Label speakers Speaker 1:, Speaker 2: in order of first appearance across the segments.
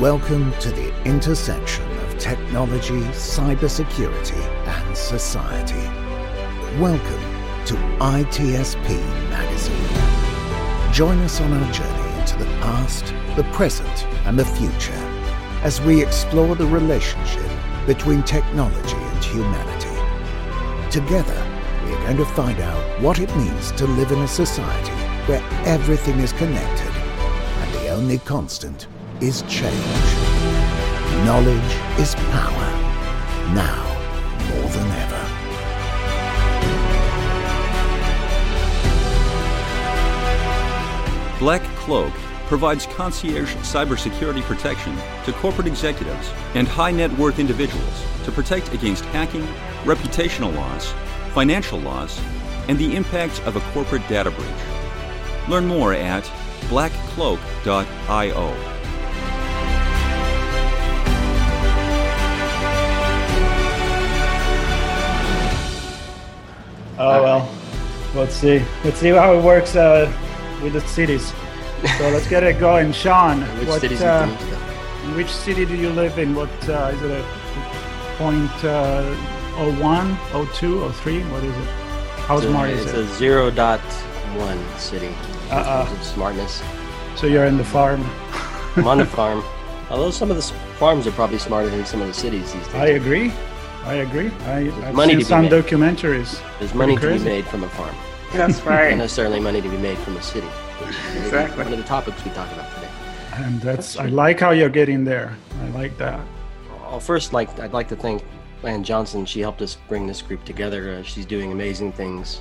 Speaker 1: Welcome to the intersection of technology, cybersecurity, and society. Welcome to ITSP Magazine. Join us on our journey into the past, the present, and the future as we explore the relationship between technology and humanity. Together, we are going to find out what it means to live in a society where everything is connected and the only constant is change. Knowledge is power, now more than ever.
Speaker 2: Black Cloak provides concierge cybersecurity protection to corporate executives and high net worth individuals to protect against hacking, reputational loss, financial loss, and the impact of a corporate data breach. Learn more at blackcloak.io.
Speaker 3: Oh, well, let's see how it works with the cities. So let's get it going. Sean, which city do you live in? What is it, a point 01, 02, 03? What is it? How smart is it?
Speaker 4: It's a 0.1 city in terms of smartness.
Speaker 3: So you're in the farm.
Speaker 4: I'm on the farm. Although some of the farms are probably smarter than some of the cities these days.
Speaker 3: I agree. I've seen some documentaries.
Speaker 4: There's money to be made from a farm.
Speaker 5: That's right.
Speaker 4: Not necessarily money to be made from a city.
Speaker 5: Exactly.
Speaker 4: One of the topics we talk about today.
Speaker 3: And I like how you're getting there. I like that.
Speaker 4: First, I'd like to thank Ann Johnson. She helped us bring this group together. She's doing amazing things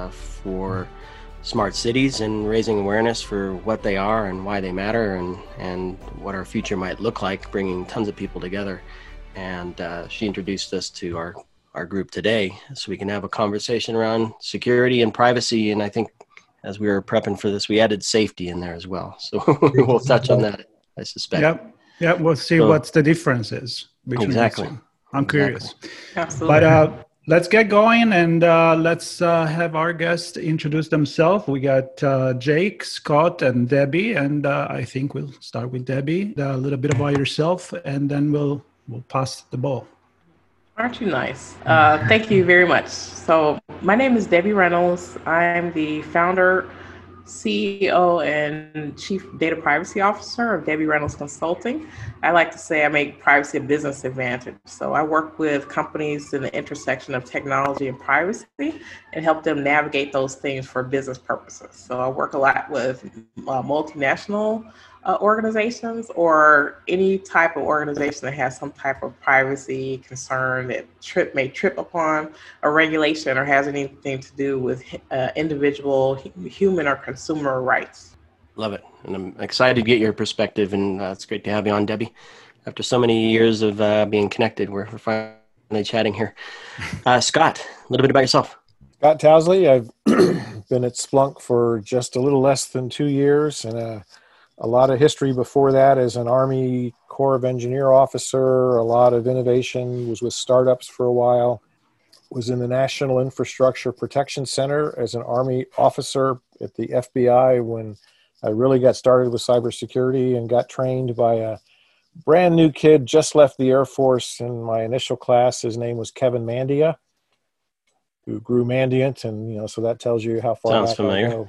Speaker 4: for smart cities and raising awareness for what they are and why they matter and what our future might look like, bringing tons of people together. And she introduced us to our group today so we can have a conversation around security and privacy. And I think as we were prepping for this, we added safety in there as well. So we'll touch on that, I suspect.
Speaker 3: Yep. We'll see what the difference is between
Speaker 4: exactly.
Speaker 3: the two. I'm curious.
Speaker 5: Absolutely.
Speaker 3: But let's get going and let's have our guests introduce themselves. We got Jake, Scott, and Debbie. And I think we'll start with Debbie. A little bit about yourself, and then we'll pass the ball.
Speaker 5: Aren't you nice? Thank you very much. So my name is Debbie Reynolds. I'm the founder, CEO, and Chief Data Privacy Officer of Debbie Reynolds Consulting. I like to say I make privacy a business advantage. So I work with companies in the intersection of technology and privacy and help them navigate those things for business purposes. So I work a lot with multinational organizations or any type of organization that has some type of privacy concern that may trip upon a regulation or has anything to do with individual human or consumer rights.
Speaker 4: Love it. And I'm excited to get your perspective, and it's great to have you on, Debbie. After so many years of being connected, we're finally chatting here. Scott, a little bit about yourself.
Speaker 6: Scott Towsley. I've been at Splunk for just a little less than 2 years, and a lot of history before that as an Army Corps of Engineer officer, a lot of innovation, was with startups for a while, was in the National Infrastructure Protection Center as an Army officer at the FBI when I really got started with cybersecurity and got trained by a brand new kid, just left the Air Force in my initial class. His name was Kevin Mandia, who grew Mandiant, and so that tells you how far
Speaker 4: Sounds familiar.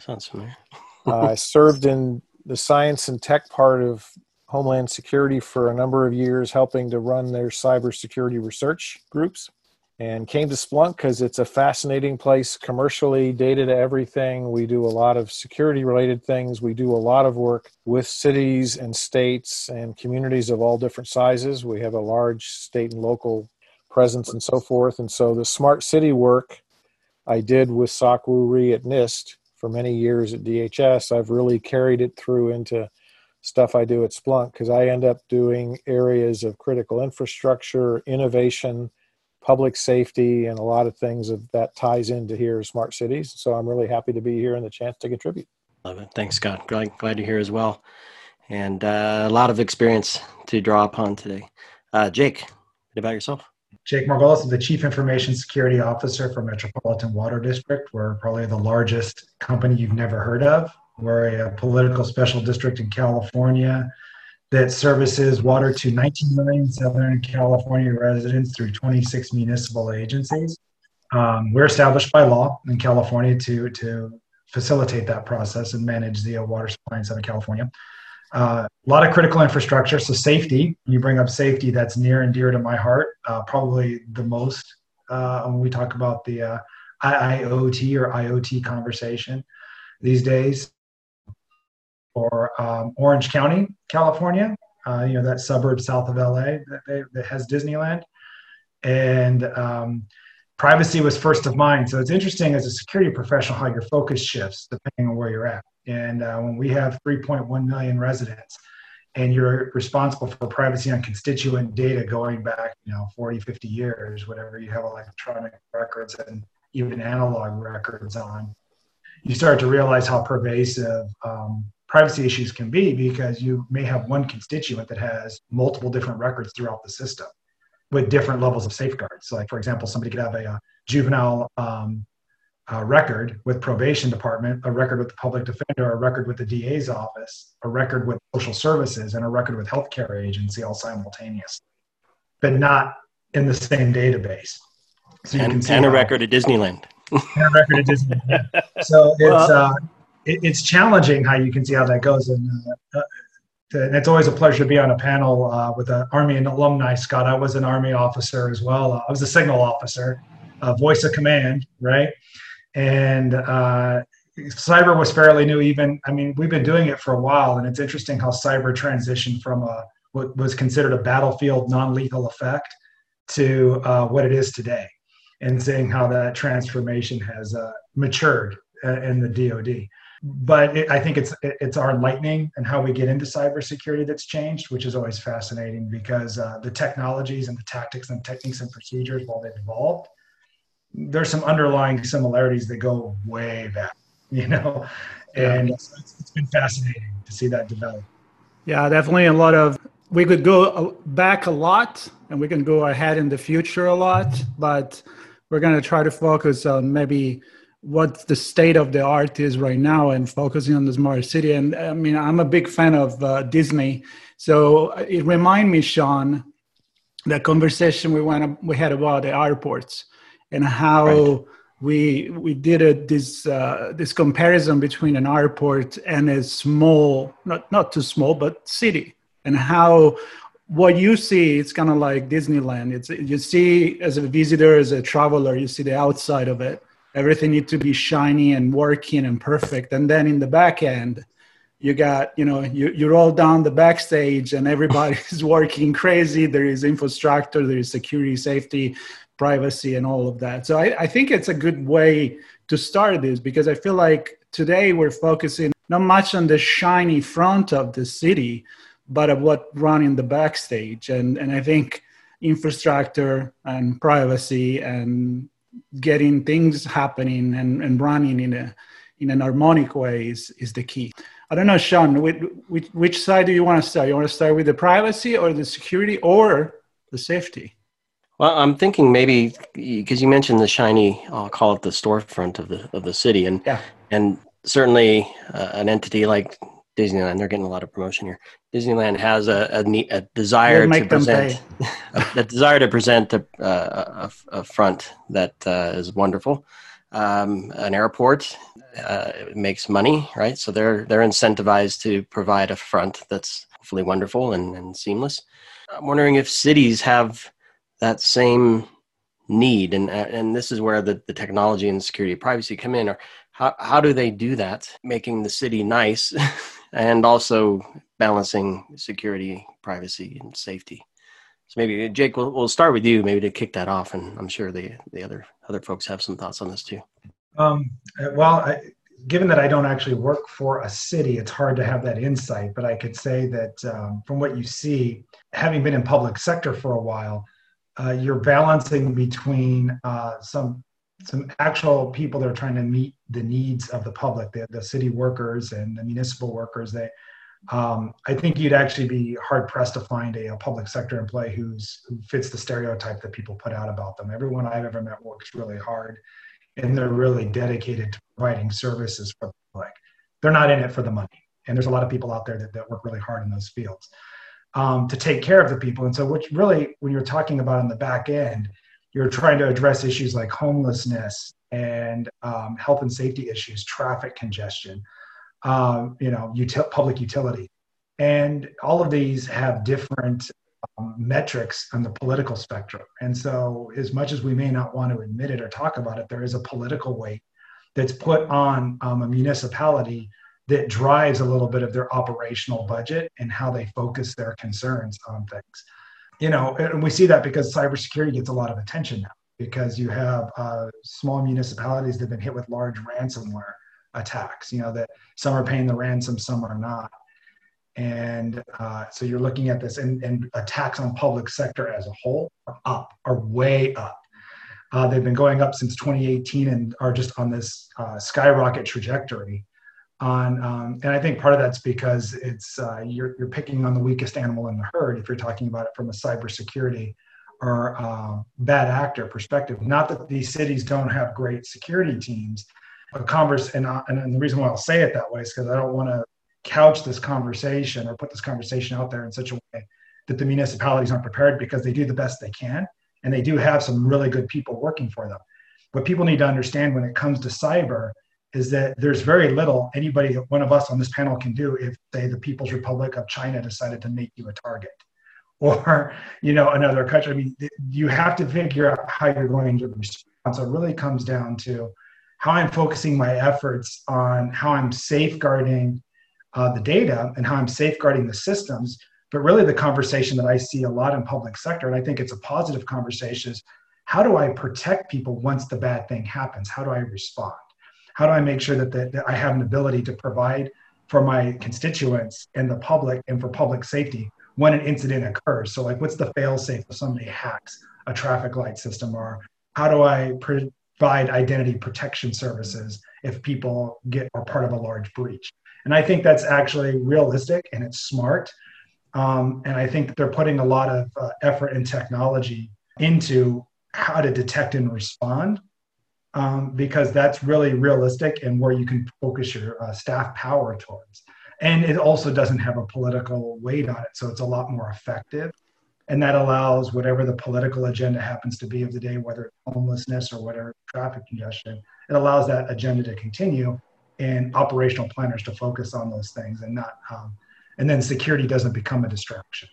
Speaker 6: I served in the science and tech part of Homeland Security for a number of years, helping to run their cybersecurity research groups, and came to Splunk because it's a fascinating place commercially, data to everything. We do a lot of security related things. We do a lot of work with cities and states and communities of all different sizes. We have a large state and local presence and so forth. And so the smart city work I did with Sok Woo Ri at NIST for many years at DHS, I've really carried it through into stuff I do at Splunk because I end up doing areas of critical infrastructure, innovation, public safety, and a lot of things that ties into here smart cities. So I'm really happy to be here and the chance to contribute.
Speaker 4: Love it. Thanks, Scott. Glad to hear as well. And a lot of experience to draw upon today. Jake, what about yourself?
Speaker 7: Jake Margolis is the Chief Information Security Officer for Metropolitan Water District. We're probably the largest company you've never heard of. We're a political special district in California that services water to 19 million Southern California residents through 26 municipal agencies. We're established by law in California to facilitate that process and manage the water supply in Southern California. A lot of critical infrastructure. So safety, you bring up safety, that's near and dear to my heart, probably the most when we talk about the IIoT or IoT conversation these days. Or Orange County, California, that suburb south of LA that has Disneyland. And privacy was first of mind. So it's interesting as a security professional how your focus shifts depending on where you're at. And when we have 3.1 million residents and you're responsible for privacy on constituent data going back, 40, 50 years, whatever you have electronic records and even analog records on, you start to realize how pervasive privacy issues can be, because you may have one constituent that has multiple different records throughout the system with different levels of safeguards. So, like, for example, somebody could have a juvenile record with probation department, a record with the public defender, a record with the DA's office, a record with social services, and a record with healthcare agency all simultaneously, but not in the same database. So you can see
Speaker 4: a record at Disneyland.
Speaker 7: And a record at Disneyland. So it's challenging how you can see how that goes. And it's always a pleasure to be on a panel with an Army and alumni, Scott. I was an Army officer as well. I was a signal officer, voice of command, right? And cyber was fairly new. We've been doing it for a while, and it's interesting how cyber transitioned from what was considered a battlefield non-lethal effect to what it is today, and seeing how that transformation has matured in the DoD. But I think it's our enlightening and how we get into cybersecurity that's changed, which is always fascinating, because the technologies and the tactics and techniques and procedures, while they've evolved, there's some underlying similarities that go way back, and it's been fascinating to see that develop.
Speaker 3: Yeah, definitely we could go back a lot and we can go ahead in the future a lot, but we're going to try to focus on maybe what the state of the art is right now and focusing on the smart city. And I'm a big fan of Disney. So it reminded me, Sean, that conversation we had about the airports and how we did this comparison between an airport and a small, not too small, but city, and how what you see, it's kind of like Disneyland. You see, as a visitor, as a traveler, you see the outside of it. Everything needs to be shiny and working and perfect. And then in the back end, you got, you roll down the backstage and everybody's working crazy. There is infrastructure, there is security, safety, privacy, and all of that. So I think it's a good way to start this, because I feel like today we're focusing not much on the shiny front of the city, but of what run in the backstage. And I think infrastructure and privacy and getting things happening and running in an harmonic way is the key. I don't know, Sean, which side do you want to start? You want to start with the privacy or the security or the safety?
Speaker 4: Well, I'm thinking maybe because you mentioned the shiny, I'll call it the storefront of the city, and certainly an entity like Disneyland, they're getting a lot of promotion here. Disneyland has a desire to present a front that is wonderful. An airport makes money, right? So they're incentivized to provide a front that's hopefully wonderful and seamless. I'm wondering if cities have that same need, and this is where the technology and security privacy come in. Or how do they do that, making the city nice and also balancing security, privacy, and safety? So maybe, Jake, we'll start with you, maybe to kick that off, and I'm sure the other folks have some thoughts on this too.
Speaker 7: Given that I don't actually work for a city, it's hard to have that insight, but I could say that from what you see, having been in public sector for a while, you're balancing between some actual people that are trying to meet the needs of the public, the city workers and the municipal workers. I think you'd actually be hard pressed to find a public sector employee who fits the stereotype that people put out about them. Everyone I've ever met works really hard, and they're really dedicated to providing services for the public. They're not in it for the money. And there's a lot of people out there that work really hard in those fields. to take care of the people. And so what really, when you're talking about on the back end, you're trying to address issues like homelessness and health and safety issues, traffic congestion, public utility. And all of these have different metrics on the political spectrum. And so as much as we may not want to admit it or talk about it, there is a political weight that's put on a municipality that drives a little bit of their operational budget and how they focus their concerns on things. And we see that because cybersecurity gets a lot of attention now, because you have small municipalities that have been hit with large ransomware attacks, that some are paying the ransom, some are not. And so you're looking at this, and attacks on public sector as a whole are way up. They've been going up since 2018 and are just on this skyrocket trajectory. And I think part of that's because it's you're picking on the weakest animal in the herd if you're talking about it from a cybersecurity or bad actor perspective. Not that these cities don't have great security teams. And the reason why I'll say it that way is because I don't want to couch this conversation or put this conversation out there in such a way that the municipalities aren't prepared, because they do the best they can, and they do have some really good people working for them. What people need to understand when it comes to cyber is that there's very little one of us on this panel can do if, say, the People's Republic of China decided to make you a target, or another country. I mean, you have to figure out how you're going to respond. So it really comes down to how I'm focusing my efforts on how I'm safeguarding the data and how I'm safeguarding the systems. But really the conversation that I see a lot in public sector, and I think it's a positive conversation, is how do I protect people once the bad thing happens? How do I respond? How do I make sure that I have an ability to provide for my constituents and the public and for public safety when an incident occurs? So what's the fail safe if somebody hacks a traffic light system? Or how do I provide identity protection services if people are part of a large breach? And I think that's actually realistic and it's smart. And I think they're putting a lot of effort and technology into how to detect and respond, because that's really realistic and where you can focus your staff power towards. And it also doesn't have a political weight on it, so it's a lot more effective. And that allows whatever the political agenda happens to be of the day, whether it's homelessness or whatever, traffic congestion, it allows that agenda to continue and operational planners to focus on those things, and not, and then security doesn't become a distraction.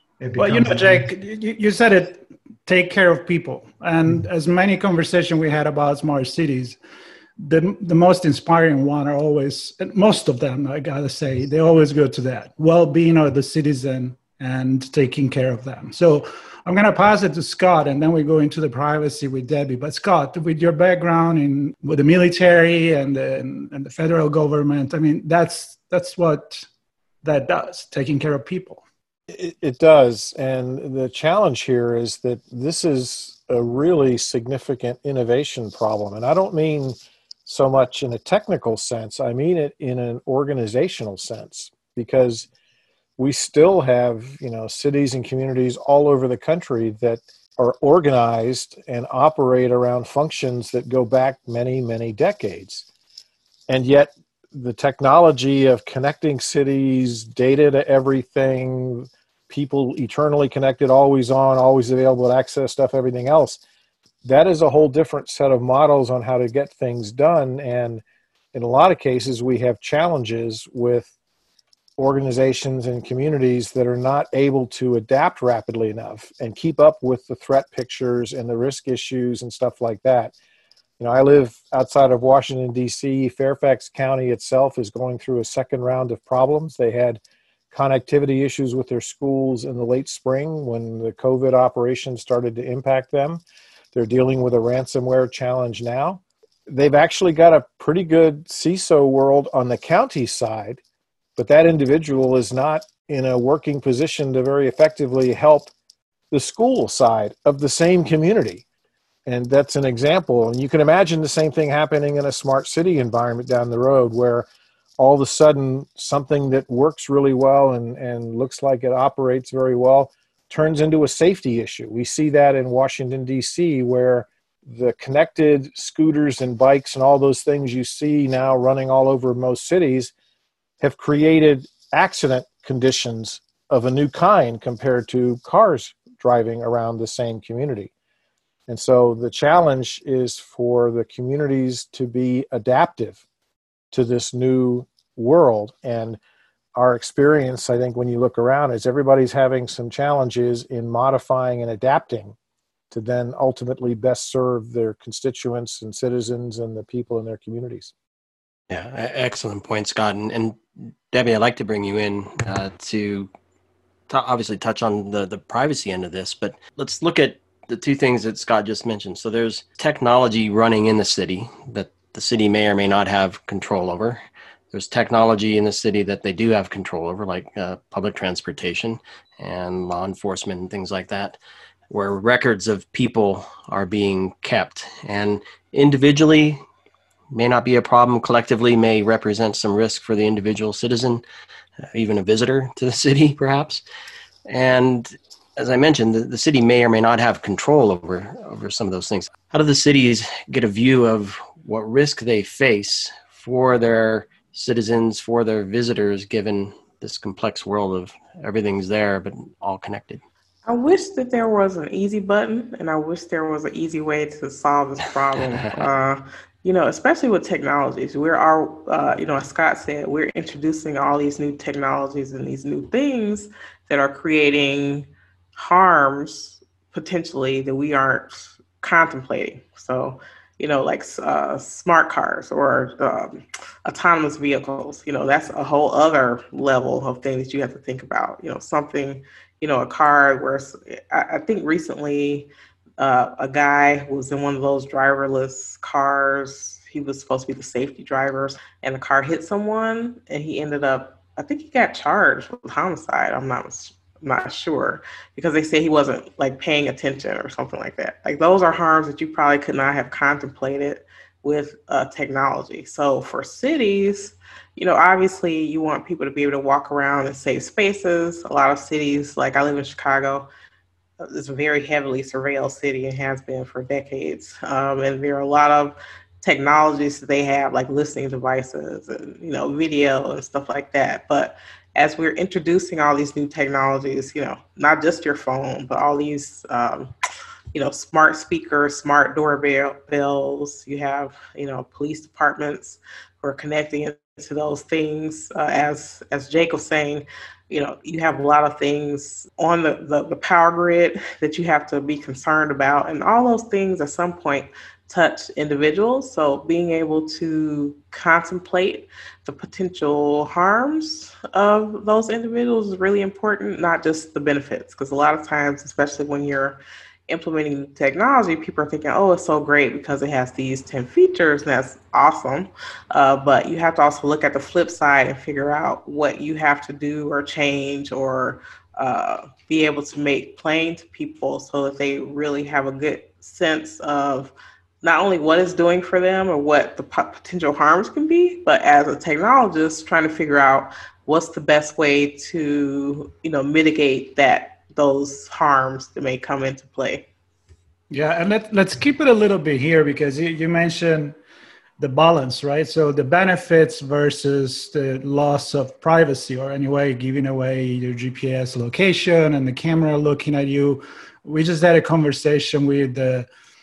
Speaker 3: Jake, you said it, take care of people. And as many conversations we had about smart cities, the most inspiring one are always, most of them, I gotta say, they always go to that well-being of the citizen and taking care of them. So I'm gonna pass it to Scott, and then we go into the privacy with Debbie. But Scott, with your background with the military and the federal government, I mean, that's what that does, taking care of people.
Speaker 6: It does. And the challenge here is that this is a really significant innovation problem. And I don't mean so much in a technical sense, I mean it in an organizational sense, because we still have, cities and communities all over the country that are organized and operate around functions that go back many, many decades. And yet the technology of connecting cities, data to everything, people eternally connected, always on, always available to access stuff, everything else, that is a whole different set of models on how to get things done. And in a lot of cases, we have challenges with organizations and communities that are not able to adapt rapidly enough and keep up with the threat pictures and the risk issues and stuff like that. I live outside of Washington, D.C. Fairfax County itself is going through a second round of problems. They had connectivity issues with their schools in the late spring when the COVID operations started to impact them. They're dealing with a ransomware challenge now. They've actually got a pretty good CISO world on the county side, but that individual is not in a working position to very effectively help the school side of the same community. And that's an example. And you can imagine the same thing happening in a smart city environment down the road, where all of a sudden something that works really well and looks like it operates very well turns into a safety issue. We see that in Washington, D.C., where the connected scooters and bikes and all those things you see now running all over most cities have created accident conditions of a new kind compared to cars driving around the same community. And so the challenge is for the communities to be adaptive to this new world. And our experience, I think, when you look around, is everybody's having some challenges in modifying and adapting to then ultimately best serve their constituents and citizens and the people in their communities.
Speaker 4: Yeah, excellent point, Scott. And Debbie, I'd like to bring you in to obviously touch on the privacy end of this, but let's look at the two things that Scott just mentioned. So there's technology running in the city that the city may or may not have control over. There's technology in the city that they do have control over, like public transportation and law enforcement and things like that, where records of people are being kept. And individually may not be a problem, collectively may represent some risk for the individual citizen, even a visitor to the city, perhaps. And as I mentioned, the city may or may not have control over some of those things. How do the cities get a view of what risk they face for their citizens, for their visitors, given this complex world of everything's there, but all connected?
Speaker 5: I wish that there was an easy button, and I wish there was an easy way to solve this problem. Especially with technologies, as Scott said, we're introducing all these new technologies and these new things that are creating harms potentially that we aren't contemplating. So, like smart cars or autonomous vehicles, that's a whole other level of things that you have to think about. A car where I think recently a guy was in one of those driverless cars. He was supposed to be the safety driver, and the car hit someone, and he ended up, I think he got charged with homicide. I'm not sure, because they say he wasn't like paying attention or something like that. Like, those are harms that you probably could not have contemplated with technology. So for cities, obviously you want people to be able to walk around in safe spaces. A lot of cities, like I live in Chicago, it's a very heavily surveilled city and has been for decades. And there are a lot of technologies that they have, like listening devices and, video and stuff like that. But as we're introducing all these new technologies, not just your phone, but all these, smart speakers, smart doorbells, you have, police departments who are connecting into those things. As Jake was saying, you have a lot of things on the power grid that you have to be concerned about. And all those things at some point touch individuals. So being able to contemplate the potential harms of those individuals is really important, not just the benefits. Because a lot of times, especially when you're implementing technology, people are thinking, oh, it's so great because it has these 10 features, and that's awesome. But you have to also look at the flip side and figure out what you have to do or change or be able to make plain to people so that they really have a good sense of not only what it's doing for them or what the potential harms can be, but as a technologist, trying to figure out what's the best way to, mitigate those harms that may come into play.
Speaker 3: Yeah, and let's keep it a little bit here, because you mentioned the balance, right? So the benefits versus the loss of privacy, or anyway, giving away your GPS location and the camera looking at you. We just had a conversation with the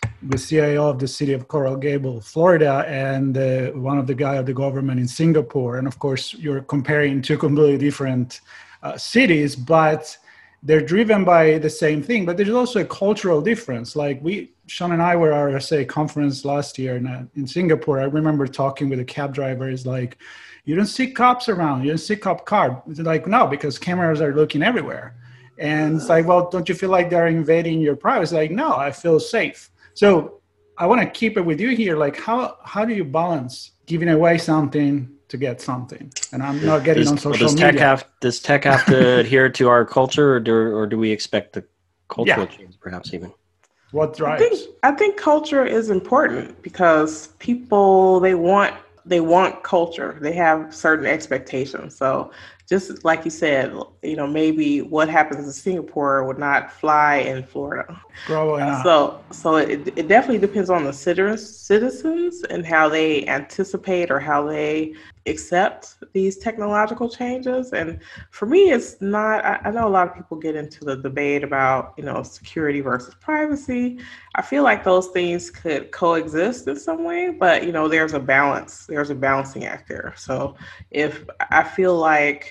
Speaker 3: CIO of the city of Coral Gable, Florida, and one of the guy of the government in Singapore. And of course, you're comparing two completely different cities, but they're driven by the same thing. But there's also a cultural difference. Like Sean and I were at our RSA conference last year in Singapore. I remember talking with a cab driver. He's like, you don't see cops around. You don't see cop car. It's like, no, because cameras are looking everywhere. And it's like, well, don't you feel like they're invading your privacy? Like, no, I feel safe. So I want to keep it with you here. Like, how do you balance giving away something to get something? And I'm not getting on social media.
Speaker 4: Does tech have to adhere to our culture, or do we expect the cultural change, perhaps even?
Speaker 3: What drives?
Speaker 5: I think culture is important, because people, they want culture. They have certain expectations. So just like you said, maybe what happens in Singapore would not fly in Florida.
Speaker 3: Probably not.
Speaker 5: So it definitely depends on the citizens and how they anticipate or how they accept these technological changes. And for me, it's not, I know a lot of people get into the debate about, security versus privacy. I feel like those things could coexist in some way, but, there's a balancing act there. So if I feel like,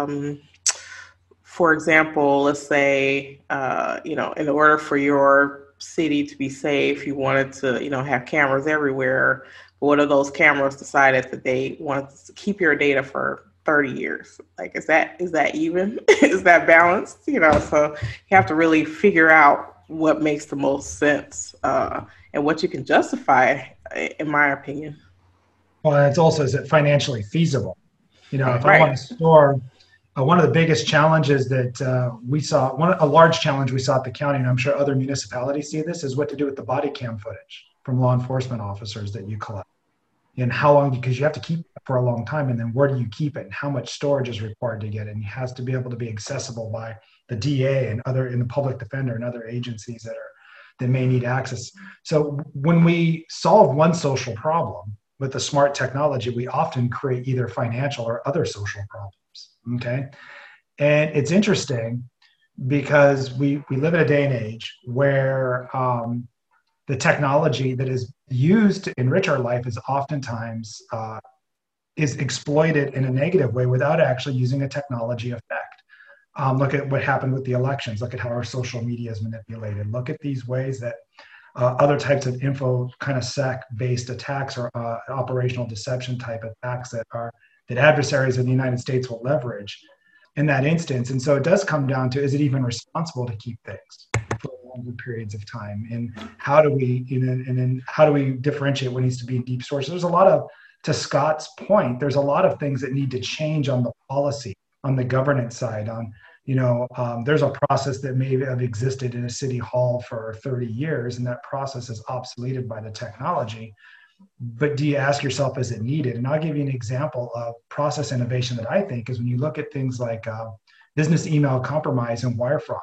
Speaker 5: for example, let's say, in order for your city to be safe, you wanted to, have cameras everywhere. What if those cameras decided that they wanted to keep your data for 30 years? Like, is that even? Is that balanced? So you have to really figure out what makes the most sense and what you can justify, in my opinion.
Speaker 7: Well, it's also, is it financially feasible? If
Speaker 5: Right.
Speaker 7: I want to store, one of the biggest challenges that we saw, a large challenge we saw at the county, and I'm sure other municipalities see this, is what to do with the body cam footage from law enforcement officers that you collect. And how long, because you have to keep it for a long time, and then where do you keep it, and how much storage is required to get it, and it has to be able to be accessible by the DA and the public defender and other agencies that may need access. So when we solve one social problem with the smart technology, we often create either financial or other social problems. Okay. And it's interesting because we live in a day and age where the technology that is used to enrich our life is oftentimes is exploited in a negative way without actually using a technology effect. Look at what happened with the elections. Look at how our social media is manipulated. Look at these ways that other types of info kind of SEC-based attacks or operational deception type attacks that adversaries in the United States will leverage in that instance. And so it does come down to, is it even responsible to keep things for longer periods of time? And how do we, and then how do we differentiate what needs to be in deep source? There's a lot of, to Scott's point, there's a lot of things that need to change on the policy, on the governance side, there's a process that may have existed in a city hall for 30 years, and that process is obsoleted by the technology. But do you ask yourself, is it needed? And I'll give you an example of process innovation that I think is when you look at things like business email compromise and wire fraud,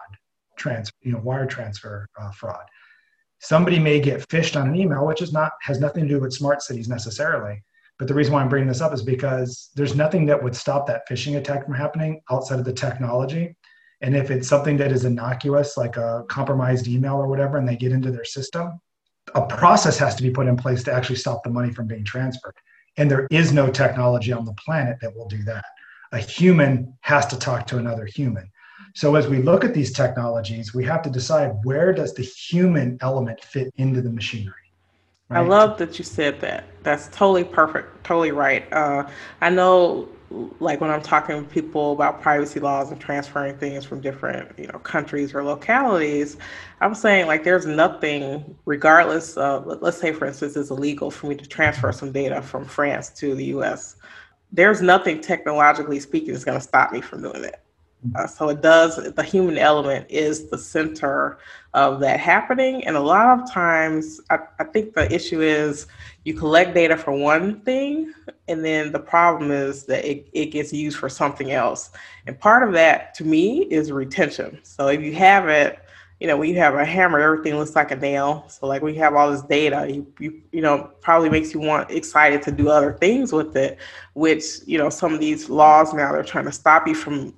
Speaker 7: wire transfer fraud. Somebody may get phished on an email, which has nothing to do with smart cities necessarily. But the reason why I'm bringing this up is because there's nothing that would stop that phishing attack from happening outside of the technology. And if it's something that is innocuous, like a compromised email or whatever, and they get into their system, a process has to be put in place to actually stop the money from being transferred. And there is no technology on the planet that will do that. A human has to talk to another human. So as we look at these technologies, we have to decide, where does the human element fit into the machinery?
Speaker 5: Right? I love that you said that. That's totally perfect. Totally right. I know, like when I'm talking to people about privacy laws and transferring things from different, countries or localities, I'm saying, like, there's nothing, regardless of, let's say, for instance, it's illegal for me to transfer some data from France to the US. There's nothing, technologically speaking, that's going to stop me from doing it. So the human element is the center of that happening. And a lot of times, I think the issue is you collect data for one thing, and then the problem is that it gets used for something else. And part of that, to me, is retention. So if you have it, when you have a hammer, everything looks like a nail. So like when you have all this data, you probably makes you excited to do other things with it, which, some of these laws now, they're trying to stop you from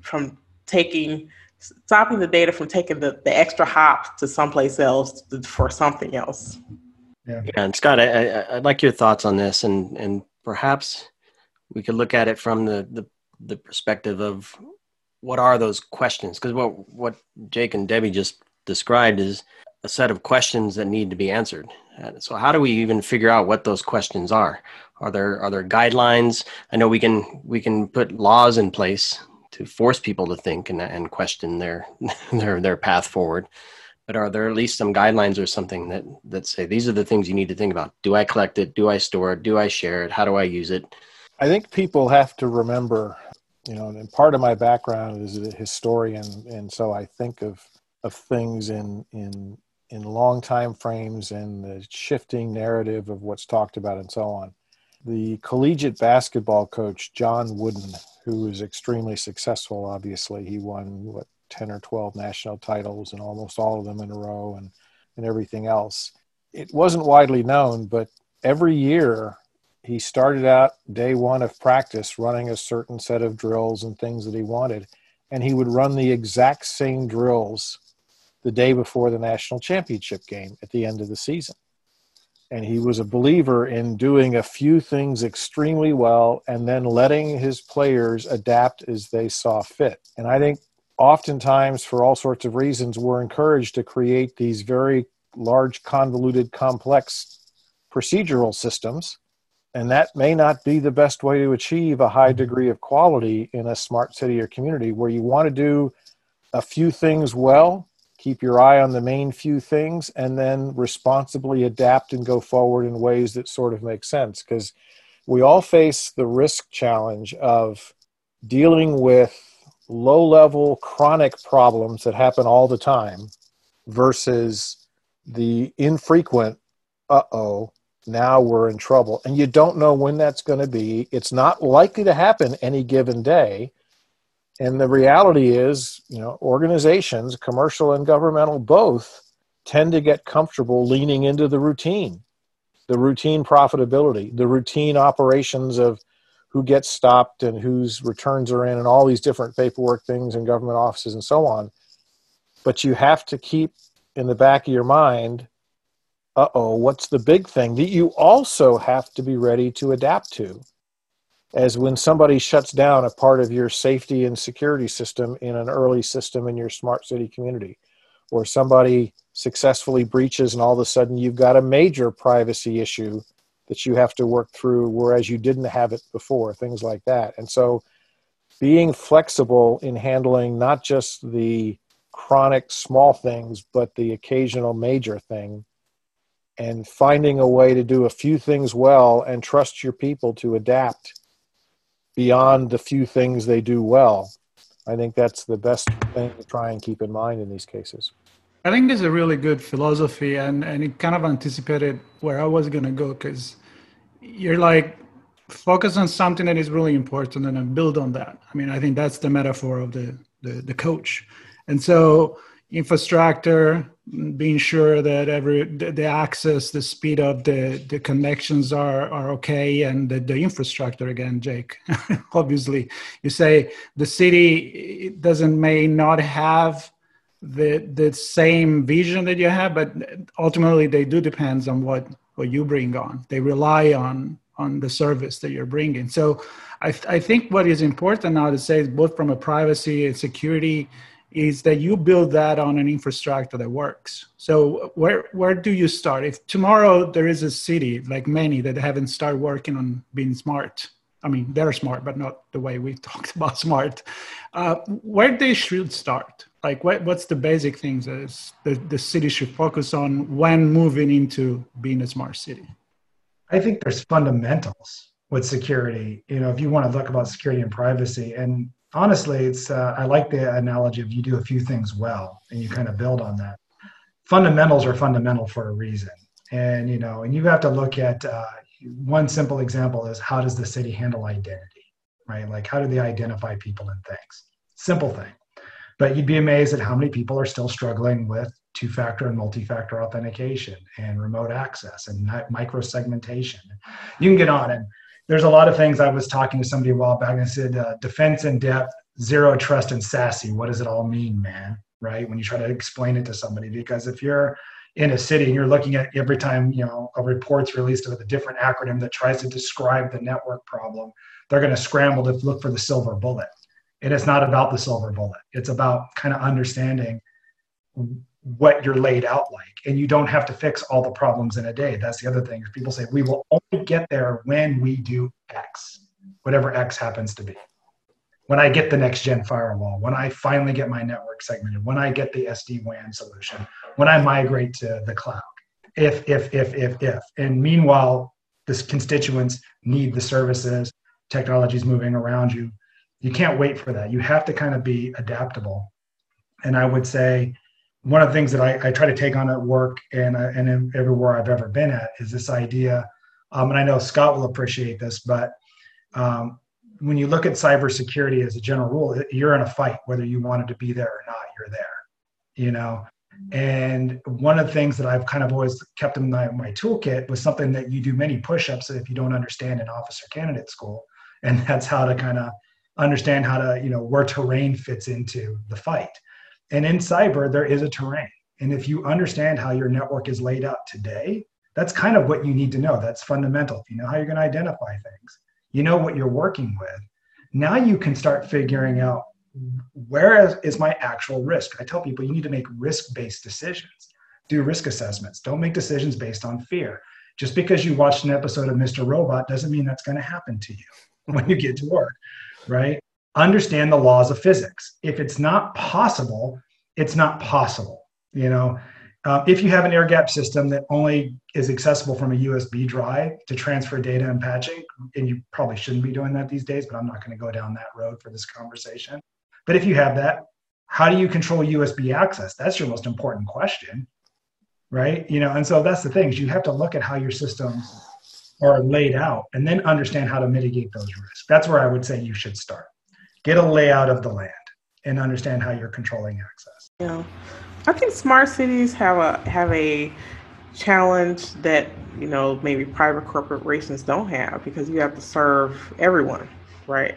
Speaker 5: stopping the data from taking the extra hop to someplace else for something else.
Speaker 4: Yeah, and Scott, I'd like your thoughts on this, and perhaps we could look at it from the perspective of what are those questions? Because what Jake and Debbie just described is a set of questions that need to be answered. So how do we even figure out what those questions are? Are there guidelines? I know we can put laws in place to force people to think and question their path forward. But are there at least some guidelines or something that say, these are the things you need to think about? Do I collect it? Do I store it? Do I share it? How do I use it?
Speaker 6: I think people have to remember, and part of my background is a historian, and so I think of things in long time frames and the shifting narrative of what's talked about and so on. The collegiate basketball coach, John Wooden, who is extremely successful, obviously. He won, 10 or 12 national titles, and almost all of them in a row, and everything else. It wasn't widely known, but every year he started out day one of practice running a certain set of drills and things that he wanted. And he would run the exact same drills the day before the national championship game at the end of the season. And he was a believer in doing a few things extremely well and then letting his players adapt as they saw fit. And I think oftentimes, for all sorts of reasons, we're encouraged to create these very large, convoluted, complex procedural systems. And that may not be the best way to achieve a high degree of quality in a smart city or community, where you want to do a few things well, keep your eye on the main few things, and then responsibly adapt and go forward in ways that sort of make sense. Because we all face the risk challenge of dealing with low-level chronic problems that happen all the time versus the infrequent, now we're in trouble. And you don't know when that's going to be. It's not likely to happen any given day. And the reality is, organizations, commercial and governmental both, tend to get comfortable leaning into the routine profitability, the routine operations of who gets stopped and whose returns are in and all these different paperwork things in government offices and so on. But you have to keep in the back of your mind, what's the big thing that you also have to be ready to adapt to? As when somebody shuts down a part of your safety and security system in an early system in your smart city community, or somebody successfully breaches and all of a sudden you've got a major privacy issue that you have to work through, whereas you didn't have it before, things like that. And so being flexible in handling not just the chronic small things, but the occasional major thing, and finding a way to do a few things well and trust your people to adapt beyond the few things they do well. I think that's the best thing to try and keep in mind in these cases.
Speaker 3: I think this is a really good philosophy, and it kind of anticipated where I was going to go, because you're like, focus on something that is really important and then build on that. I mean, I think that's the metaphor of the coach. And so infrastructure, being sure that the access, the speed of the connections are okay, and the infrastructure, again, Jake, obviously, you say the city may not have the same vision that you have, but ultimately they do depends on what you bring on. They rely on the service that you're bringing. So I think what is important now to say, both from a privacy and security, is that you build that on an infrastructure that works. So where do you start? If tomorrow there is a city, like many, that haven't started working on being smart, I mean, they're smart, but not the way we talked about smart, where they should start? Like what's the basic things that the city should focus on when moving into being a smart city?
Speaker 7: I think there's fundamentals with security. If you want to look about security and privacy, and honestly, it's I like the analogy of you do a few things well and you kind of build on that. Fundamentals are fundamental for a reason. And, and you have to look at one simple example is, how does the city handle identity, right? Like, how do they identify people and things? Simple thing. But you'd be amazed at how many people are still struggling with two-factor and multi-factor authentication and remote access and micro-segmentation. You can get on, and there's a lot of things. I was talking to somebody a while back and I said, defense in depth, zero trust, and SASE. What does it all mean, man? Right? When you try to explain it to somebody, because if you're in a city and you're looking at every time, a report's released with a different acronym that tries to describe the network problem, they're going to scramble to look for the silver bullet. And it's not about the silver bullet. It's about kind of understanding what you're laid out like. And you don't have to fix all the problems in a day. That's the other thing. People say, we will only get there when we do X, whatever X happens to be. When I get the next gen firewall, when I finally get my network segmented, when I get the SD-WAN solution, when I migrate to the cloud, if. And meanwhile, the constituents need the services, technology's moving around you. You can't wait for that. You have to kind of be adaptable. And I would say one of the things that I try to take on at work and everywhere I've ever been at is this idea, and I know Scott will appreciate this, but when you look at cybersecurity as a general rule, you're in a fight, whether you wanted to be there or not, you're there, And one of the things that I've kind of always kept in my toolkit was something that you do many push-ups if you don't understand in officer candidate school. And that's how to kind of understand how to, where terrain fits into the fight. And in cyber, there is a terrain. And if you understand how your network is laid out today, that's kind of what you need to know. That's fundamental. If you know how you're going to identify things, you know what you're working with. Now you can start figuring out, where is my actual risk? I tell people you need to make risk-based decisions. Do risk assessments. Don't make decisions based on fear. Just because you watched an episode of Mr. Robot doesn't mean that's going to happen to you when you get to work, right? Understand the laws of physics. If it's not possible, it's not possible. If you have an air gap system that only is accessible from a USB drive to transfer data and patching, and you probably shouldn't be doing that these days, but I'm not going to go down that road for this conversation. But if you have that, how do you control USB access? That's your most important question, right? And so that's the thing, is you have to look at how your systems are laid out and then understand how to mitigate those risks. That's where I would say you should start. Get a layout of the land and understand how you're controlling access.
Speaker 5: Yeah, I think smart cities have a challenge that maybe private corporations don't have, because you have to serve everyone, right?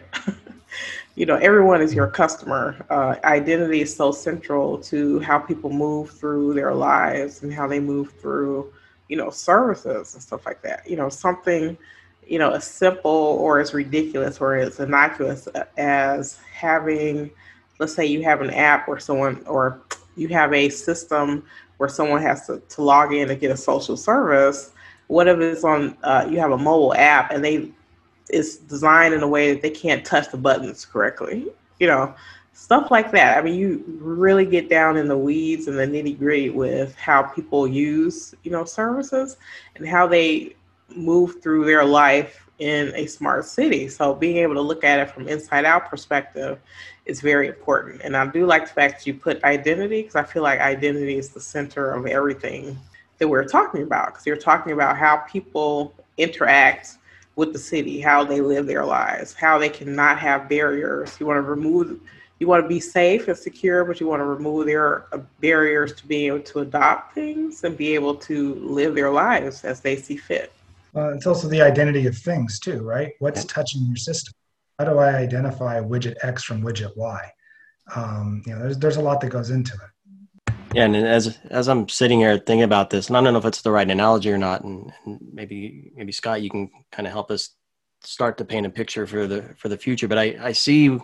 Speaker 5: Everyone is your customer. Identity is so central to how people move through their lives and how they move through, services and stuff like that. Something, as simple or as ridiculous or as innocuous as having, let's say you have an app or you have a system where someone has to log in to get a social service. What if it's on, you have a mobile app and it's designed in a way that they can't touch the buttons correctly, stuff like that. I mean, you really get down in the weeds and the nitty gritty with how people use, services and how they move through their life in a smart city. So being able to look at it from inside out perspective is very important. And I do like the fact that you put identity, because I feel like identity is the center of everything that we're talking about, because you're talking about how people interact with the city, how they live their lives, how they cannot have barriers. You want to be safe and secure, but you want to remove their barriers to being able to adopt things and be able to live their lives as they see fit.
Speaker 7: It's also the identity of things too, right? What's touching your system? How do I identify widget X from widget Y? There's a lot that goes into it.
Speaker 4: Yeah, and as I'm sitting here thinking about this, and I don't know if it's the right analogy or not, and maybe Scott, you can kind of help us start to paint a picture for the future. But I see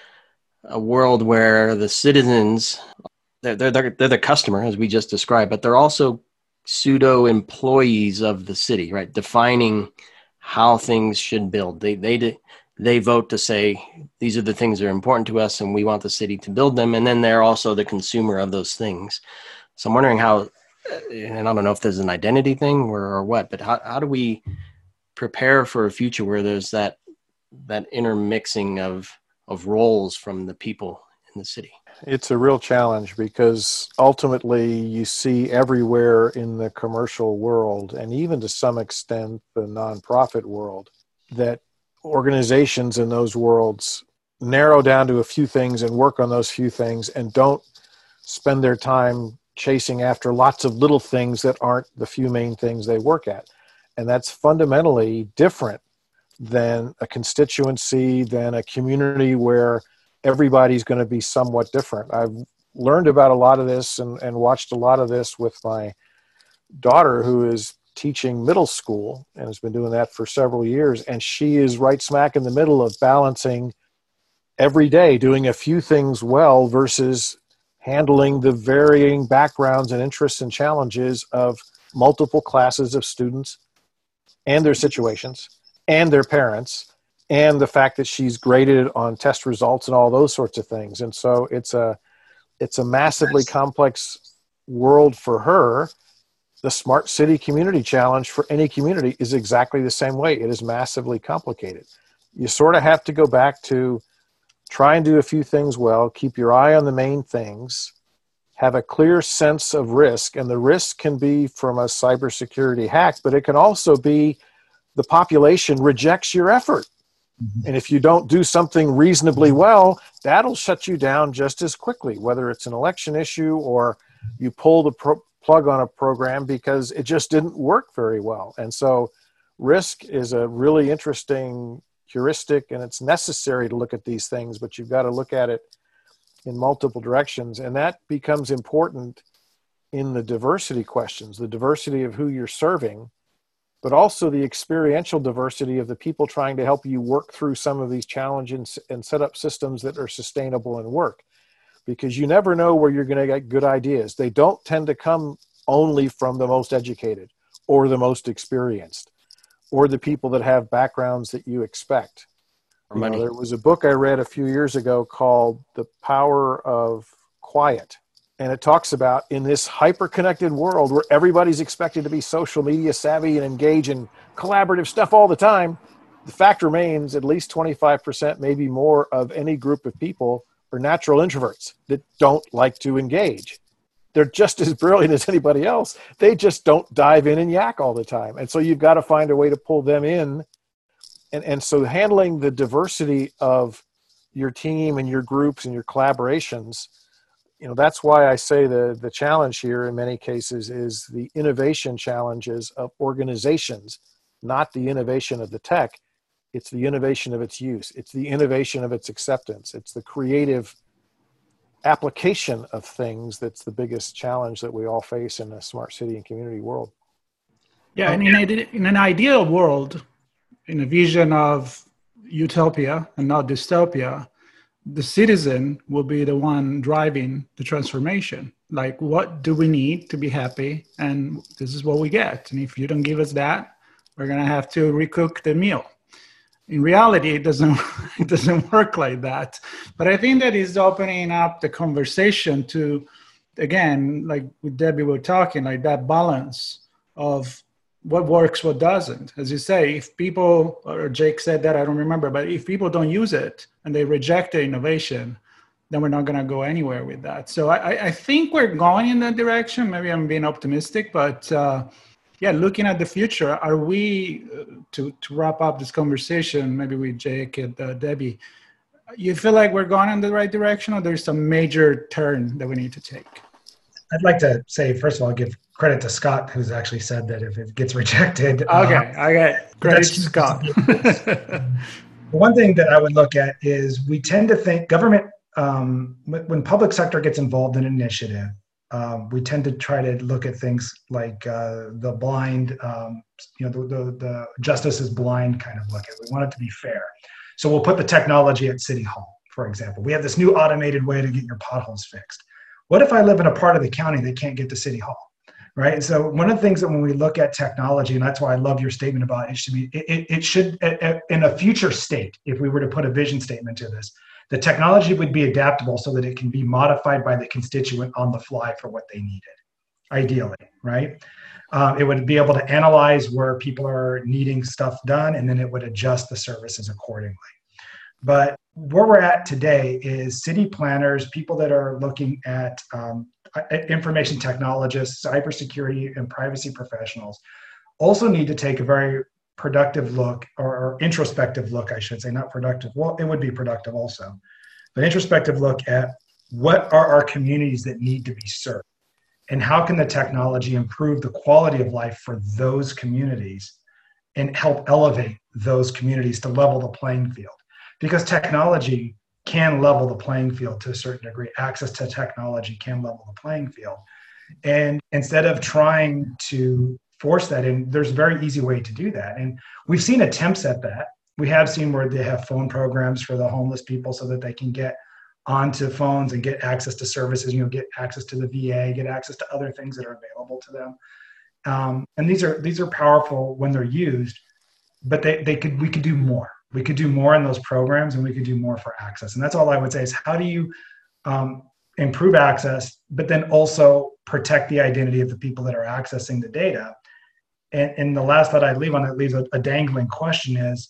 Speaker 4: a world where the citizens, they're the customer, as we just described, but they're also pseudo employees of the city, right? Defining how things should build. They vote to say, these are the things that are important to us and we want the city to build them. And then they're also the consumer of those things. So I'm wondering how, and I don't know if there's an identity thing or what, but how do we prepare for a future where there's that intermixing of roles from the people in the city?
Speaker 6: It's a real challenge, because ultimately you see everywhere in the commercial world, and even to some extent the nonprofit world, that organizations in those worlds narrow down to a few things and work on those few things and don't spend their time chasing after lots of little things that aren't the few main things they work at. And that's fundamentally different than a constituency, than a community where everybody's going to be somewhat different. I've learned about a lot of this and watched a lot of this with my daughter, who is teaching middle school and has been doing that for several years. And she is right smack in the middle of balancing every day, doing a few things well versus handling the varying backgrounds and interests and challenges of multiple classes of students and their situations and their parents, and the fact that she's graded on test results and all those sorts of things. And so it's a massively complex world for her. The Smart City Community Challenge for any community is exactly the same way. It is massively complicated. You sort of have to go back to try and do a few things well, keep your eye on the main things, have a clear sense of risk. And the risk can be from a cybersecurity hack, but it can also be the population rejects your effort. Mm-hmm. And if you don't do something reasonably well, that'll shut you down just as quickly, whether it's an election issue or you pull the plug on a program because it just didn't work very well. And so risk is a really interesting heuristic, and it's necessary to look at these things, but you've got to look at it in multiple directions. And that becomes important in the diversity questions, the diversity of who you're serving, but also the experiential diversity of the people trying to help you work through some of these challenges and set up systems that are sustainable and work. Because you never know where you're going to get good ideas. They don't tend to come only from the most educated or the most experienced or the people that have backgrounds that you expect. There was a book I read a few years ago called The Power of Quiet. And it talks about in this hyper-connected world where everybody's expected to be social media savvy and engage in collaborative stuff all the time, the fact remains at least 25%, maybe more, of any group of people are natural introverts that don't like to engage. They're just as brilliant as anybody else. They just don't dive in and yak all the time. And so you've got to find a way to pull them in. And so handling the diversity of your team and your groups and your collaborations, that's why I say the challenge here in many cases is the innovation challenges of organizations, not the innovation of the tech. It's the innovation of its use. It's the innovation of its acceptance. It's the creative application of things that's the biggest challenge that we all face in a smart city and community world.
Speaker 3: Yeah, and in an ideal world, in a vision of utopia and not dystopia, the citizen will be the one driving the transformation. Like, what do we need to be happy? And this is what we get. And if you don't give us that, we're going to have to recook the meal. In reality, it doesn't work like that. But I think that is opening up the conversation to, again, like with Debbie, we're talking, like that balance of what works, what doesn't. As you say, if people, or Jake said that, I don't remember, but if people don't use it and they reject the innovation, then we're not going to go anywhere with that. So I think we're going in that direction. Maybe I'm being optimistic, but looking at the future, are we, to wrap up this conversation, maybe with Jake and Debbie, you feel like we're going in the right direction, or there's some major turn that we need to take?
Speaker 7: I'd like to say, first of all, give credit to Scott, who's actually said that if it gets rejected.
Speaker 3: Okay, I got credit to Scott.
Speaker 7: One thing that I would look at is we tend to think government, when public sector gets involved in an initiative, we tend to try to look at things like the blind, the justice is blind kind of look at it. We want it to be fair. So we'll put the technology at City Hall, for example. We have this new automated way to get your potholes fixed. What if I live in a part of the county that can't get to City Hall, right? So one of the things that when we look at technology, and that's why I love your statement about it should in a future state, if we were to put a vision statement to this, the technology would be adaptable so that it can be modified by the constituent on the fly for what they needed, ideally, right? It would be able to analyze where people are needing stuff done, and then it would adjust the services accordingly. But where we're at today is city planners, people that are looking at information technologists, cybersecurity, and privacy professionals also need to take a very productive look, or introspective look, I should say, not productive. Well, it would be productive also, but introspective look at what are our communities that need to be served, and how can the technology improve the quality of life for those communities and help elevate those communities to level the playing field. Because technology can level the playing field to a certain degree. Access to technology can level the playing field. And instead of trying to force that in, there's a very easy way to do that. And we've seen attempts at that. We have seen where they have phone programs for the homeless people so that they can get onto phones and get access to services, get access to the VA, get access to other things that are available to them. And these are powerful when they're used, but we could do more. We could do more in those programs, and we could do more for access. And that's all I would say is, how do you improve access, but then also protect the identity of the people that are accessing the data? And the last that I leave on that leaves a dangling question is,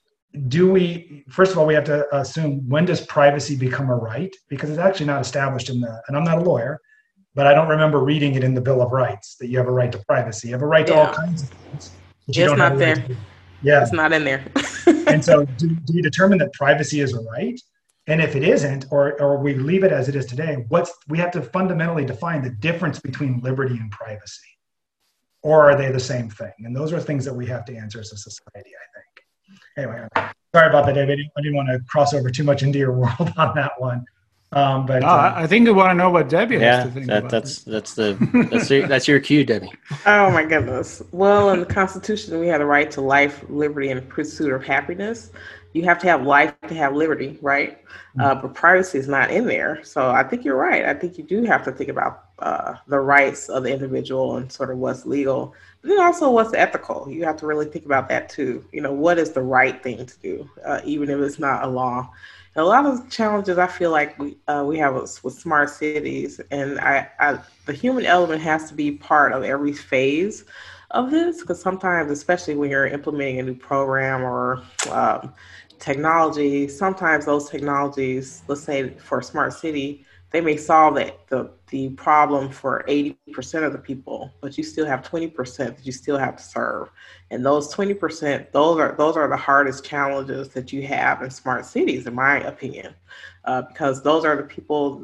Speaker 7: first of all, we have to assume, when does privacy become a right? Because it's actually not established and I'm not a lawyer, but I don't remember reading it in the Bill of Rights that you have a right to privacy. You have a right to all kinds of things.
Speaker 5: It's not there.
Speaker 7: Yeah.
Speaker 5: It's not in there.
Speaker 7: And so do you determine that privacy is a right? And if it isn't, or we leave it as it is today, we have to fundamentally define the difference between liberty and privacy. Or are they the same thing? And those are things that we have to answer as a society, I think. Anyway, sorry about that, David. I didn't want to cross over too much into your world on that one. But
Speaker 3: I think you want to know what Debbie has to think about.
Speaker 4: That's your cue, Debbie.
Speaker 5: Oh my goodness. Well, in the Constitution, we have the right to life, liberty, and pursuit of happiness. You have to have life to have liberty, right? But privacy is not in there. So I think you're right. I think you do have to think about the rights of the individual and sort of what's legal, but then also what's ethical. You have to really think about that too. What is the right thing to do, even if it's not a law. And a lot of the challenges I feel like we have with smart cities, and the human element has to be part of every phase of this, because sometimes, especially when you're implementing a new program or technology, sometimes those technologies, let's say for a smart city, they may solve the problem for 80% of the people, but you still have 20% that you still have to serve. And those 20%, those are the hardest challenges that you have in smart cities, in my opinion, because those are the people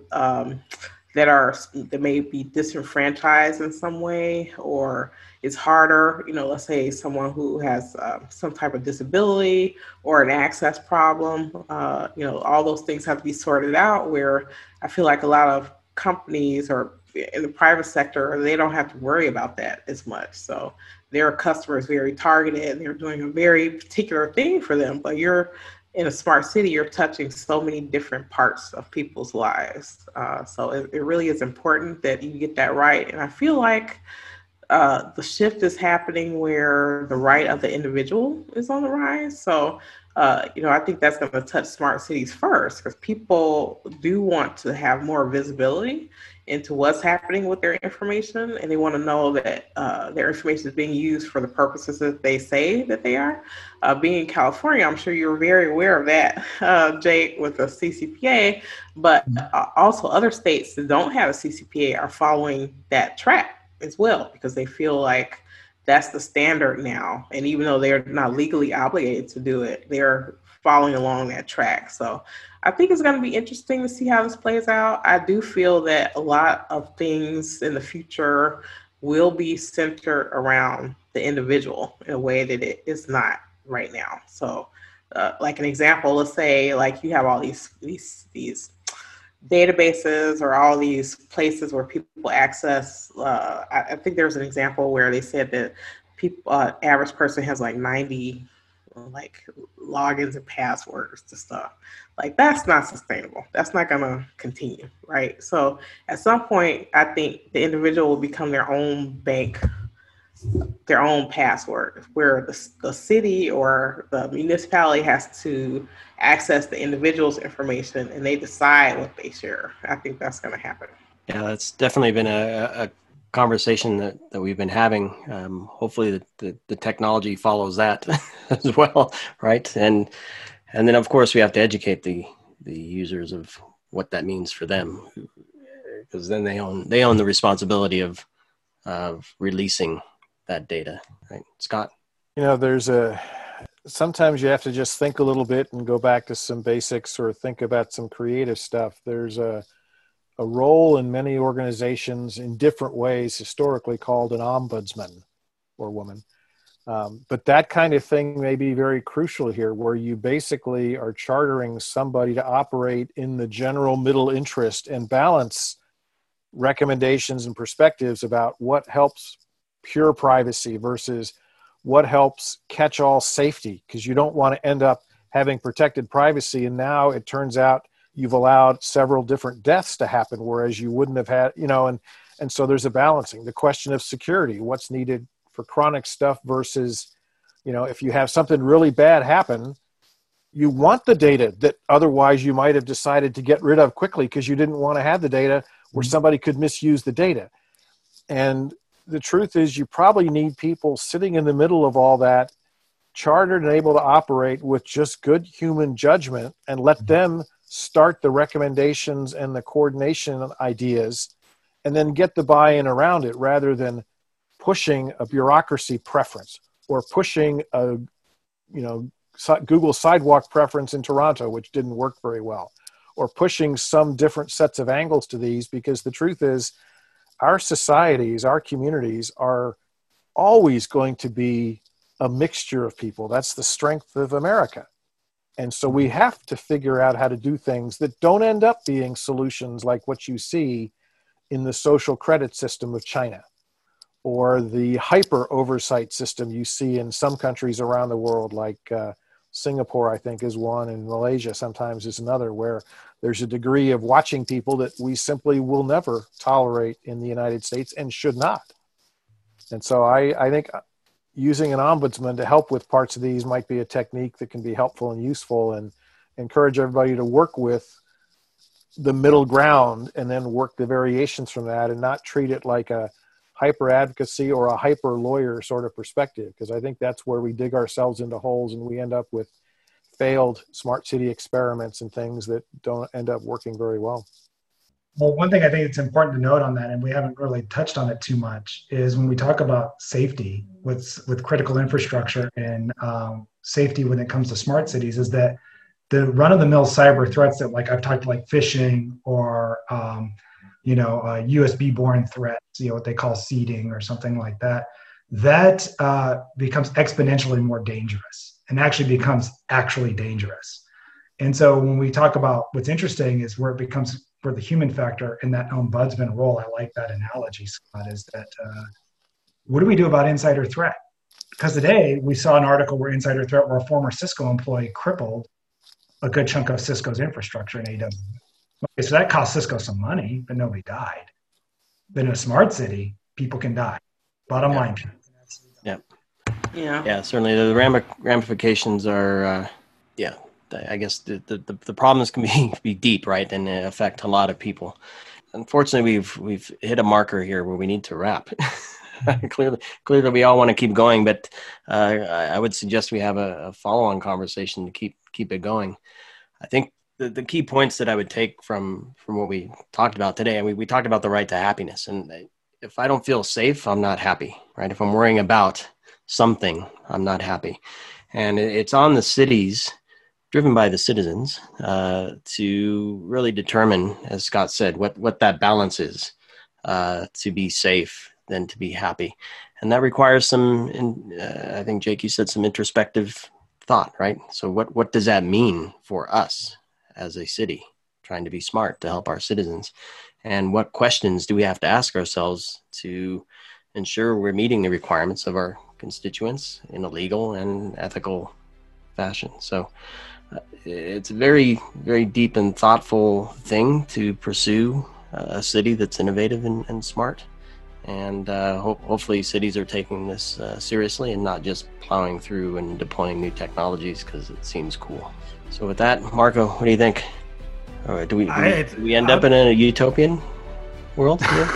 Speaker 5: that may be disenfranchised in some way, or it's harder, let's say someone who has some type of disability or an access problem, all those things have to be sorted out, where I feel like a lot of companies or in the private sector, they don't have to worry about that as much. So their customers very targeted, they're doing a very particular thing for them, but you're in a smart city, you're touching so many different parts of people's lives. So it really is important that you get that right. And I feel like the shift is happening where the right of the individual is on the rise. So, I think that's going to touch smart cities first, because people do want to have more visibility into what's happening with their information, and they want to know that their information is being used for the purposes that they say that they are. Being in California, I'm sure you're very aware of that, Jake, with the CCPA, but also other states that don't have a CCPA are following that track as well, because they feel like that's the standard now. And even though they're not legally obligated to do it, they're following along that track. So I think it's going to be interesting to see how this plays out. I do feel that a lot of things in the future will be centered around the individual in a way that it is not right now. So like an example, let's say like you have all these databases or all these places where people access. I think there's an example where they said that average person has like 90 logins and passwords to stuff. Like, that's not sustainable. That's not going to continue, right? So at some point, I think the individual will become their own bank, their own password, where the city or the municipality has to access the individual's information and they decide what they share. I think that's going to happen.
Speaker 4: Yeah, that's definitely been a conversation that we've been having. Hopefully the technology follows that as well, right? And then of course we have to educate the users of what that means for them, because then they own the responsibility of releasing that data, right? Scott?
Speaker 6: Sometimes you have to just think a little bit and go back to some basics or think about some creative stuff. There's a role in many organizations in different ways historically called an ombudsman or woman. But that kind of thing may be very crucial here, where you basically are chartering somebody to operate in the general middle interest and balance recommendations and perspectives about what helps pure privacy versus what helps catch-all safety, because you don't want to end up having protected privacy and now it turns out you've allowed several different deaths to happen, whereas you wouldn't have had, and so there's a balancing. The question of security, what's needed for chronic stuff versus, if you have something really bad happen, you want the data that otherwise you might have decided to get rid of quickly because you didn't want to have the data where somebody could misuse the data. And the truth is you probably need people sitting in the middle of all that, chartered and able to operate with just good human judgment, and let them start the recommendations and the coordination ideas and then get the buy-in around it, rather than pushing a bureaucracy preference or pushing a Google sidewalk preference in Toronto, which didn't work very well, or pushing some different sets of angles to these, because the truth is our societies, our communities are always going to be a mixture of people. That's the strength of America. And so we have to figure out how to do things that don't end up being solutions like what you see in the social credit system of China, or the hyper oversight system you see in some countries around the world, like Singapore, I think, is one, and Malaysia sometimes is another, where there's a degree of watching people that we simply will never tolerate in the United States and should not. And so I think using an ombudsman to help with parts of these might be a technique that can be helpful and useful, and encourage everybody to work with the middle ground and then work the variations from that, and not treat it like a hyper advocacy or a hyper lawyer sort of perspective, because I think that's where we dig ourselves into holes and we end up with failed smart city experiments and things that don't end up working very well.
Speaker 7: Well, one thing I think it's important to note on that, and we haven't really touched on it too much, is when we talk about safety with critical infrastructure and safety when it comes to smart cities, is that the run-of-the-mill cyber threats that, like I've talked, like phishing or USB-borne threats, what they call seeding or something like that, that becomes exponentially more dangerous and actually becomes dangerous. And so when we talk about what's interesting is where it becomes, for the human factor in that ombudsman role, I like that analogy, Scott, is that what do we do about insider threat? Because today we saw an article where insider threat, where a former Cisco employee crippled a good chunk of Cisco's infrastructure in AWS. Okay, so that cost Cisco some money, but nobody died. But in a smart city, people can die. Bottom line.
Speaker 4: Yeah, certainly the ramifications are, I guess the problems can be deep, right, and affect a lot of people. Unfortunately, we've hit a marker here where we need to wrap. Clearly, we all want to keep going, but I would suggest we have a follow-on conversation to keep it going. I think the key points that I would take from what we talked about today, and we talked about the right to happiness. And if I don't feel safe, I'm not happy, right? If I'm worrying about something, I'm not happy. And it's on the cities, driven by the citizens, to really determine, as Scott said, what that balance is, to be safe than to be happy. And that requires some, I think, Jake, you said some introspective thought, right? So what does that mean for us as a city, trying to be smart to help our citizens? And what questions do we have to ask ourselves to ensure we're meeting the requirements of our constituents in a legal and ethical fashion? So it's a very, very deep and thoughtful thing to pursue a city that's innovative and smart. And hopefully cities are taking this seriously and not just plowing through and deploying new technologies because it seems cool. So with that, Marco, what do you think? Do we end up in a utopian world here?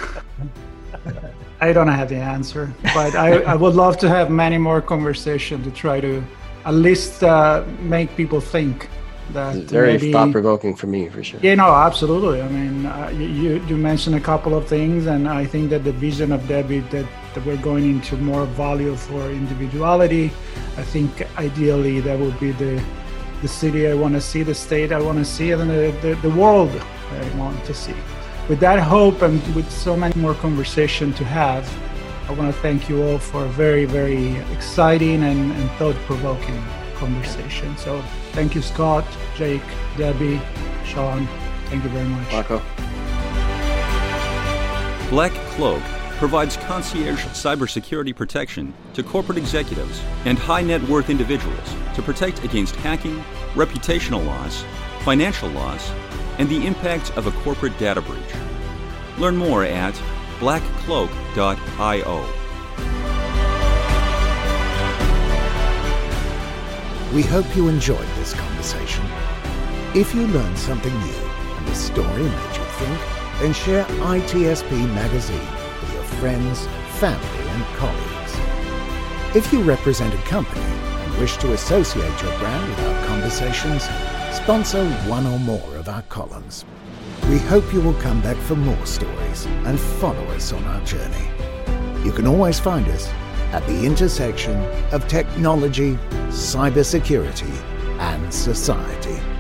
Speaker 3: I don't have the answer, but I would love to have many more conversations to try to at least make people think. That
Speaker 4: it's very thought-provoking for me, for sure.
Speaker 3: Yeah, no, absolutely. I mean, you mentioned a couple of things, and I think that the vision of Debbie that we're going into more value for individuality. I think ideally that would be the city I want to see, the state I want to see, and the world I want to see. With that hope and with so many more conversations to have, I want to thank you all for a very, very exciting and thought-provoking conversation. So thank you, Scott, Jake, Debbie, Sean. Thank you very much.
Speaker 4: Marco.
Speaker 2: Black Cloak provides concierge cybersecurity protection to corporate executives and high net worth individuals to protect against hacking, reputational loss, financial loss, and the impact of a corporate data breach. Learn more at blackcloak.io.
Speaker 1: We hope you enjoyed this conversation. If you learned something new and the story made you think, then share ITSP Magazine with your friends, family, and colleagues. If you represent a company and wish to associate your brand with our conversations, sponsor one or more of our columns. We hope you will come back for more stories and follow us on our journey. You can always find us at the intersection of technology, cybersecurity, and society.